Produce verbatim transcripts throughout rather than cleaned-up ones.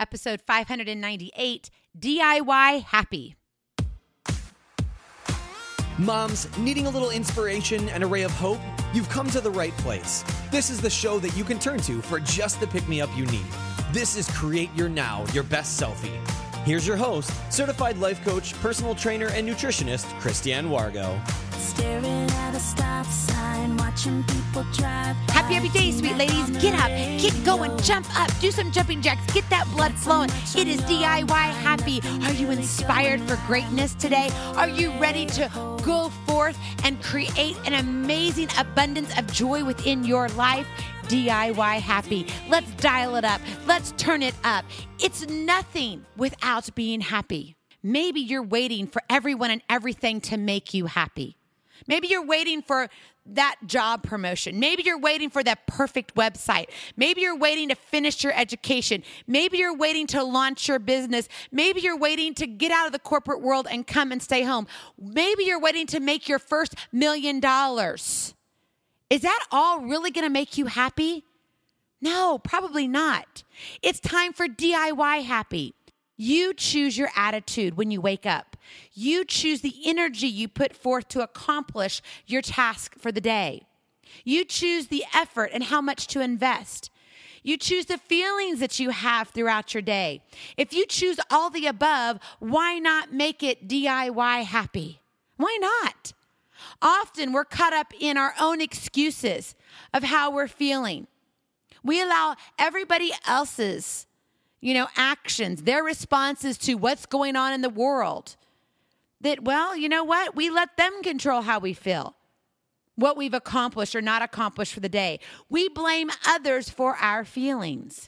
episode five ninety-eight, D I Y Happy. Moms, needing a little inspiration and a ray of hope? You've come to the right place. This is the show that you can turn to for just the pick-me-up you need. This is Create Your Now, Your Best Selfie. Here's your host, certified life coach, personal trainer, and nutritionist, Christiane Wargo. Staring at a stop sign, watching people drive. Happy every day, sweet ladies. Get up, get going, jump up, do some jumping jacks, get that blood flowing. It is D I Y Happy. Are you inspired for greatness today? Are you ready to go forth and create an amazing abundance of joy within your life? D I Y Happy. Let's dial it up. Let's turn it up. It's nothing without being happy. Maybe you're waiting for everyone and everything to make you happy. Maybe you're waiting for that job promotion. Maybe you're waiting for that perfect website. Maybe you're waiting to finish your education. Maybe you're waiting to launch your business. Maybe you're waiting to get out of the corporate world and come and stay home. Maybe you're waiting to make your first million dollars. Is that all really going to make you happy? No, probably not. It's time for D I Y Happy. You choose your attitude when you wake up. You choose the energy you put forth to accomplish your task for the day. You choose the effort and how much to invest. You choose the feelings that you have throughout your day. If you choose all the above, why not make it D I Y happy? Why not? Often we're caught up in our own excuses of how we're feeling. We allow everybody else's you know, actions, their responses to what's going on in the world. That, well, you know what? We let them control how we feel, what we've accomplished or not accomplished for the day. We blame others for our feelings.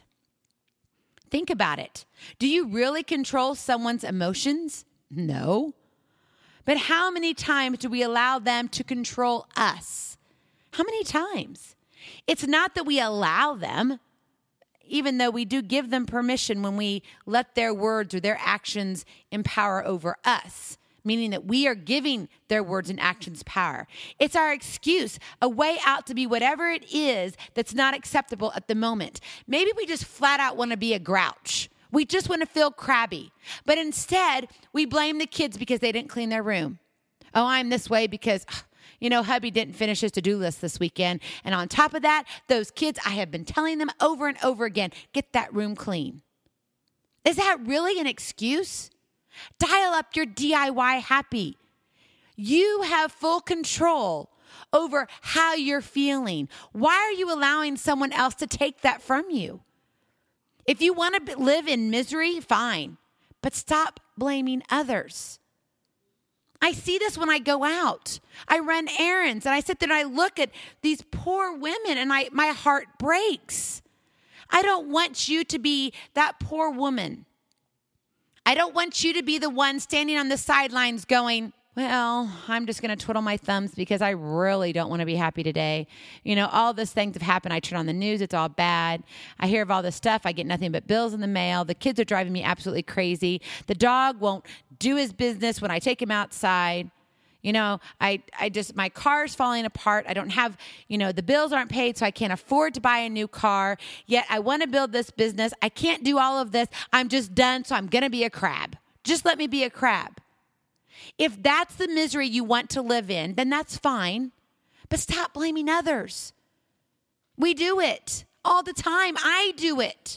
Think about it. Do you really control someone's emotions? No. But how many times do we allow them to control us? How many times? It's not that we allow them, even though we do give them permission when we let their words or their actions empower over us, meaning that we are giving their words and actions power. It's our excuse, a way out to be whatever it is that's not acceptable at the moment. Maybe we just flat out want to be a grouch. We just want to feel crabby. But instead, we blame the kids because they didn't clean their room. Oh, I'm this way because, you know, hubby didn't finish his to-do list this weekend. And on top of that, those kids, I have been telling them over and over again, get that room clean. Is that really an excuse? Dial up your D I Y happy. You have full control over how you're feeling. Why are you allowing someone else to take that from you? If you want to live in misery, fine, but stop blaming others. I see this when I go out. I run errands and I sit there and I look at these poor women and I, my heart breaks. I don't want you to be that poor woman. I don't want you to be the one standing on the sidelines going, well, I'm just going to twiddle my thumbs because I really don't want to be happy today. You know, all these things have happened. I turn on the news. It's all bad. I hear of all this stuff. I get nothing but bills in the mail. The kids are driving me absolutely crazy. The dog won't do his business when I take him outside. You know, I, I just, my car's falling apart. I don't have, you know, the bills aren't paid, so I can't afford to buy a new car. Yet I want to build this business. I can't do all of this. I'm just done, so I'm going to be a crab. Just let me be a crab. If that's the misery you want to live in, then that's fine. But stop blaming others. We do it all the time. I do it.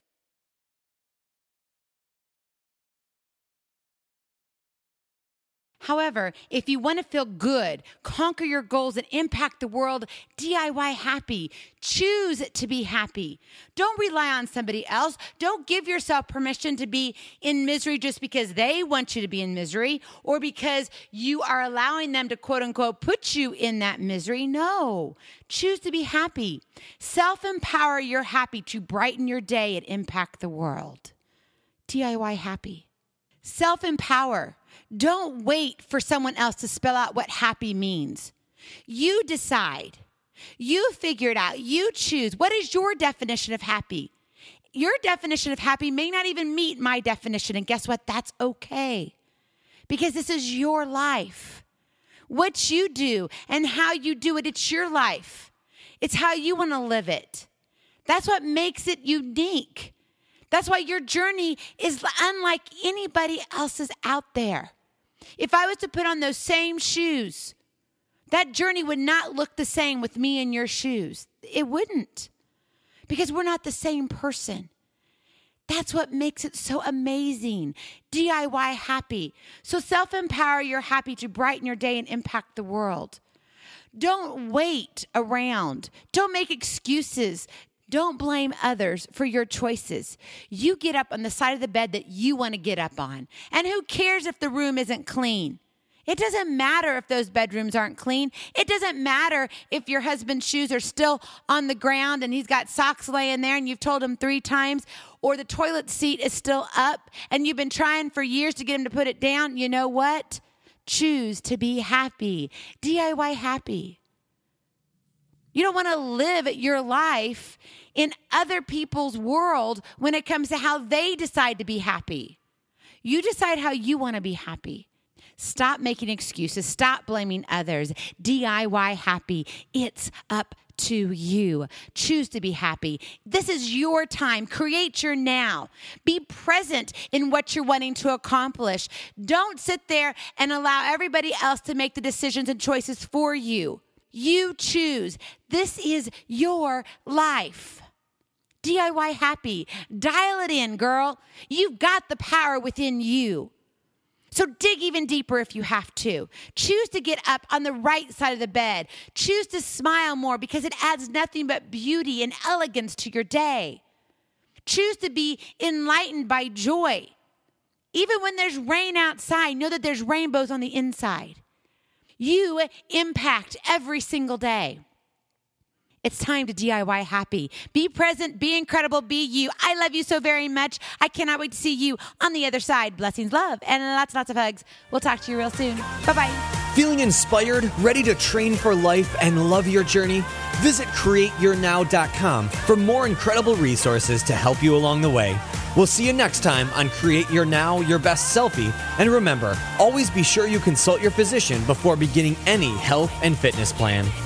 However, if you want to feel good, conquer your goals, and impact the world, D I Y happy. Choose to be happy. Don't rely on somebody else. Don't give yourself permission to be in misery just because they want you to be in misery or because you are allowing them to, quote unquote, put you in that misery. No. Choose to be happy. Self-empower your happy to brighten your day and impact the world. D I Y happy. Self-empower. Don't wait for someone else to spell out what happy means. You decide. You figure it out. You choose. What is your definition of happy? Your definition of happy may not even meet my definition. And guess what? That's okay. Because this is your life. What you do and how you do it, it's your life. It's how you want to live it. That's what makes it unique. That's why your journey is unlike anybody else's out there. If I was to put on those same shoes, that journey would not look the same with me in your shoes. It wouldn't, because we're not the same person. That's what makes it so amazing. D I Y happy. So self-empower your happy to brighten your day and impact the world. Don't wait around. Don't make excuses. Don't blame others for your choices. You get up on the side of the bed that you want to get up on. And who cares if the room isn't clean? It doesn't matter if those bedrooms aren't clean. It doesn't matter if your husband's shoes are still on the ground and he's got socks laying there and you've told him three times, or the toilet seat is still up and you've been trying for years to get him to put it down. You know what? Choose to be happy. D I Y happy. You don't want to live your life in other people's world when it comes to how they decide to be happy. You decide how you want to be happy. Stop making excuses. Stop blaming others. D I Y happy. It's up to you. Choose to be happy. This is your time. Create your now. Be present in what you're wanting to accomplish. Don't sit there and allow everybody else to make the decisions and choices for you. You choose. This is your life. D I Y happy. Dial it in, girl. You've got the power within you. So dig even deeper if you have to. Choose to get up on the right side of the bed. Choose to smile more because it adds nothing but beauty and elegance to your day. Choose to be enlightened by joy. Even when there's rain outside, know that there's rainbows on the inside. You impact every single day. It's time to D I Y happy. Be present, be incredible, be you. I love you so very much. I cannot wait to see you on the other side. Blessings, love, and lots and lots of hugs. We'll talk to you real soon. Bye-bye. Feeling inspired, ready to train for life, and love your journey? Visit create your now dot com for more incredible resources to help you along the way. We'll see you next time on Create Your Now, Your Best Selfie. And remember, always be sure you consult your physician before beginning any health and fitness plan.